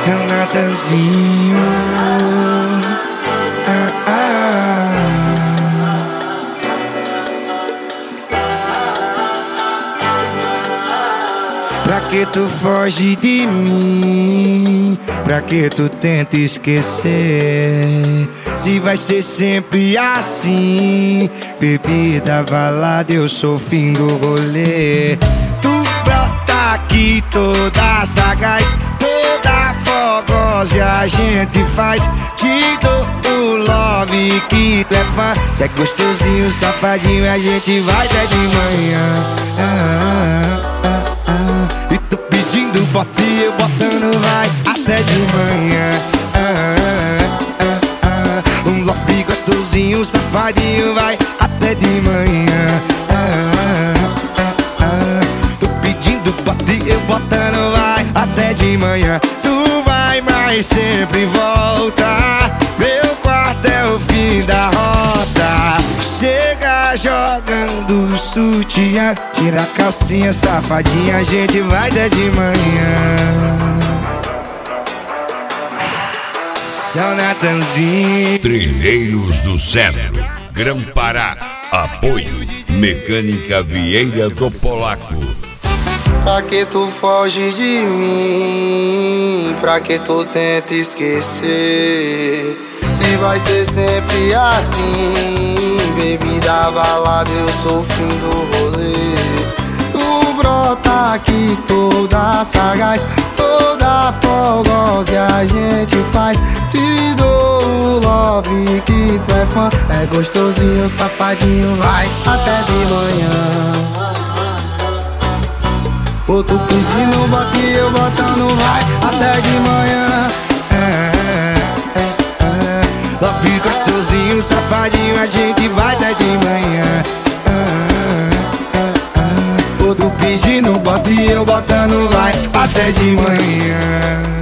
é o Natanzinho. Pra que tu foge de mim? Pra que tu tenta esquecer? Se vai ser sempre assim. Bebida, balada, eu sou o fim do rolê. Tu brota aqui toda sagaz, toda fogosa e a gente faz. Te dou o love que tu é fã. É gostosinho, safadinho, a gente vai até de manhã. E tô pedindo bote, eu botando vai até de manhã. Um love gostosinho, safadinho, vai até de manhã. Tô pedindo bote, eu botando vai até de manhã. Tu vai, mas sempre volta. Meu quarto é o fim da rota. Chega jogando sutiã, tira a calcinha, safadinha, a gente vai até de manhã. Seu Natanzinho. Trilheiros do Cedro, Grão-Pará. Apoio Mecânica Vieira do Polaco. Pra que tu foge de mim? Pra que tu tenta esquecer? Se vai ser sempre assim. Bebida, balada, eu sou o fim do rolê. Tu brota aqui toda sagaz, toda fogosa e a gente faz. Te dou o love que tu é fã. É gostosinho, safadinho, vai até de manhã. Pô, tu pedindo bote, eu botando vai até de manhã. Love gostosinho, safadinho, a gente vai até de manhã. Pô, tu pedindo bote, eu botando vai até de manhã.